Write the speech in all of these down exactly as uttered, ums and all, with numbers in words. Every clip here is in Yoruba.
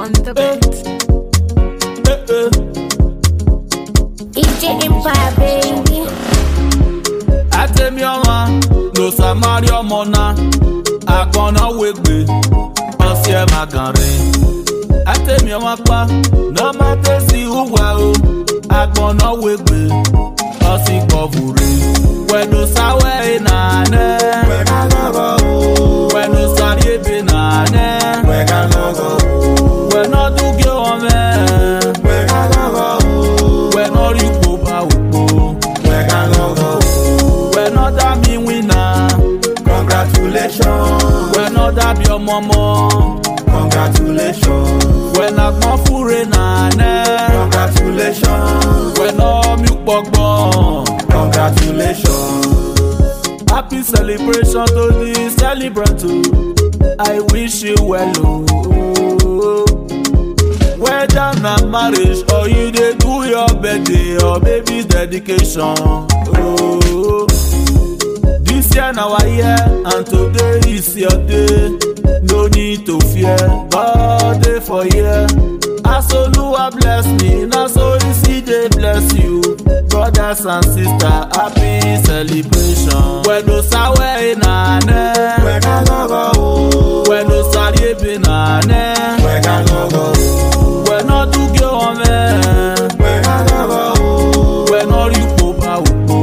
on the beat. Eh, eh. E J Empire, baby. Atemi ọma no samari ọmọ na agbọnna wegbe ọsẹ magare. Atemi ọma pa no matesi uwa o agbọnna wegbe ọsẹ kọfure. Wẹnu sawe nane wẹnu sari ebe nane wẹnu ọdúnge ọmẹ wẹnu ọrí ipò bá òpó. When other me winner, congratulations. when other be your mama, Congratulations. when I come for nane, Congratulations. when all me pogbo. Congratulations. Happy celebration to the celebrant too. I wish you well. Oh. Whether na marriage or you dey do your birthday or baby's dedication. Oh. This year na our year and today is your day. No need to fear, God dey for here. As Oluwa bless me, na so easy dey bless you. Brothers and sisters, happy celebration. Wẹ̀nu sáwẹ́ nànẹ́, wẹ̀nu sáré bí nànẹ́, wẹ̀nu dúgẹ́ ọmẹ, wẹ̀nu rí ipò bá òpó,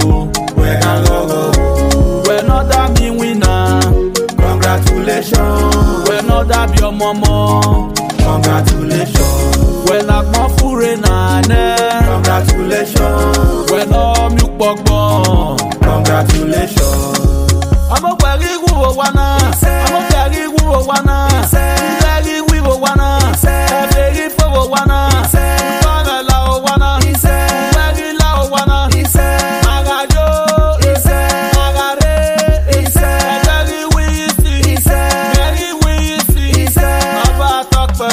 wẹ̀nu dá mi wínà, Congratulations. wẹ̀nu dàbí ọmọ mọ́, Congratulations. wẹ̀nu àpọ́n fúre nànẹ́, Congratulations. wẹ̀nu mi pọ̀gbọ́n. Congratulations. Ọmọ pẹ̀lú ìwúwo wa náà, ọmọ pẹ̀lú ìwúwo wa náà, ìfẹ́rí wíwo wa náà, ẹ̀fẹ̀rí fowó wa náà, ìfọ̀rẹ̀ làwọ̀ wa náà, ìfẹ́rí làwọ̀ wa náà, àgàjò, àgàrè, ẹ̀fẹ̀rí wíyísí, ẹ̀rí wíyísí, ọba àtọ́pẹ̀.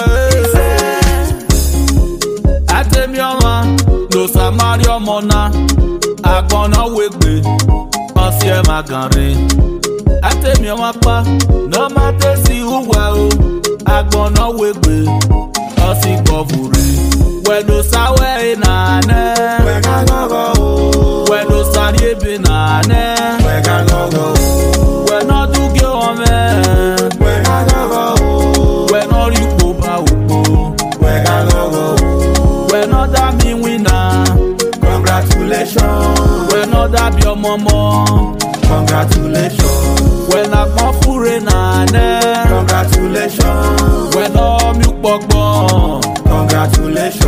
Atemi ọma no samari ọmọ na agbọnna wegbe ọsẹ magare. Atemi ọma pa no matesi uwa o agbọnna wegbe ọsẹ kọfure. Wẹnu sawe nane wẹnu sari ebe nane wẹnu ọdúnge ọmẹ wẹnu ọrí ipò bá òpó. When other me winner, Congratulations. when other be your mama, Congratulations. when I come for nane, Congratulations. when all me pogbo. Congratulations.